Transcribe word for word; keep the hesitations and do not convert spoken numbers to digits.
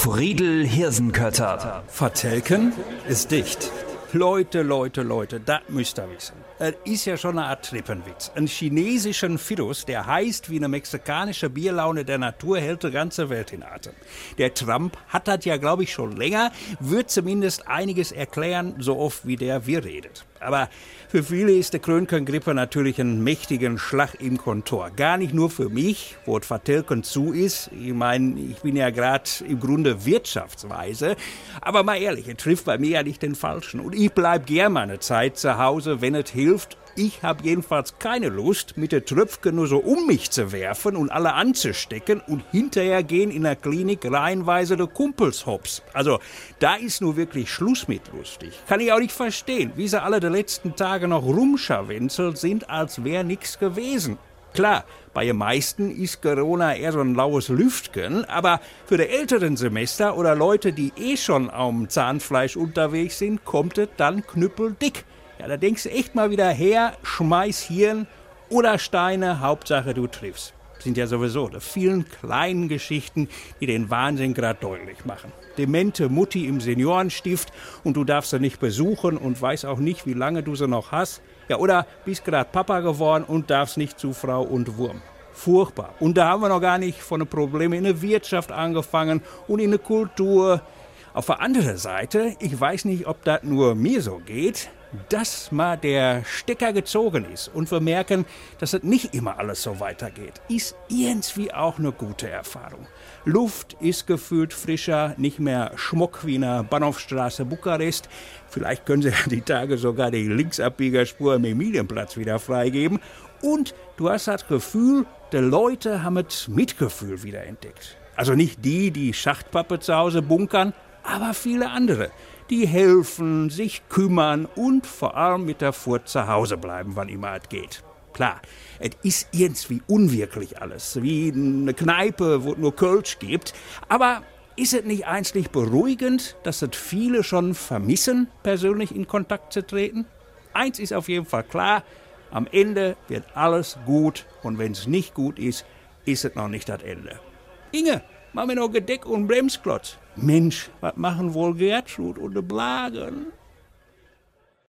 Friedel Hirsenkötter. Vertelken ist dicht. Leute, Leute, Leute, das müsst ihr wissen. Es ist ja schon eine Art Trippenwitz. Ein chinesischen Virus, der heißt wie eine mexikanische Bierlaune der Natur, hält die ganze Welt in Atem. Der Trump hat das ja, glaube ich, schon länger, wird zumindest einiges erklären, so oft wie der wir redet. Aber für viele ist die Krönkengrippe natürlich ein mächtigen Schlag im Kontor. Gar nicht nur für mich, wo das Vertelken zu ist. Ich meine, ich bin ja gerade im Grunde wirtschaftsweise. Aber mal ehrlich, es trifft bei mir ja nicht den Falschen. Und ich bleib gern mal eine Zeit zu Hause, wenn es hilft. Ich habe jedenfalls keine Lust, mit der Tröpfke nur so um mich zu werfen und alle anzustecken und hinterher gehen in der Klinik reihenweise de Kumpels hops. Also, da ist nur wirklich Schluss mit lustig. Kann ich auch nicht verstehen, wie sie alle die letzten Tage noch rumscharwenzelt sind, als wäre nichts gewesen. Klar, bei den meisten ist Corona eher so ein laues Lüftchen, aber für die älteren Semester oder Leute, die eh schon am Zahnfleisch unterwegs sind, kommt es dann knüppeldick. Ja, da denkst du echt mal wieder her, schmeiß Hirn oder Steine, Hauptsache du triffst. Sind ja sowieso die vielen kleinen Geschichten, die den Wahnsinn gerade deutlich machen. Demente Mutti im Seniorenstift und du darfst sie nicht besuchen und weißt auch nicht, wie lange du sie noch hast. Ja, oder bist gerade Papa geworden und darfst nicht zu Frau und Wurm. Furchtbar. Und da haben wir noch gar nicht von den Problemen in der Wirtschaft angefangen und in der Kultur. Auf der anderen Seite, ich weiß nicht, ob das nur mir so geht, dass mal der Stecker gezogen ist und wir merken, dass es nicht immer alles so weitergeht, ist irgendwie auch eine gute Erfahrung. Luft ist gefühlt frischer, nicht mehr Schmuck wie in der Bahnhofstraße Bukarest. Vielleicht können sie ja die Tage sogar die Linksabbiegerspur am Emilienplatz wieder freigeben. Und du hast das Gefühl, die Leute haben das Mitgefühl wiederentdeckt. Also nicht die, die Schachtpappe zu Hause bunkern, aber viele andere. Die helfen, sich kümmern und vor allem mit der Furt zu Hause bleiben, wann immer es geht. Klar, es ist irgendwie unwirklich alles, wie eine Kneipe, wo es nur Kölsch gibt. Aber ist es nicht eigentlich beruhigend, dass es viele schon vermissen, persönlich in Kontakt zu treten? Eins ist auf jeden Fall klar, am Ende wird alles gut und wenn es nicht gut ist, ist es noch nicht das Ende. Inge, mach mir noch Gedeck und Bremsklotz. Mensch, was machen wohl Gertrud und de Blagen?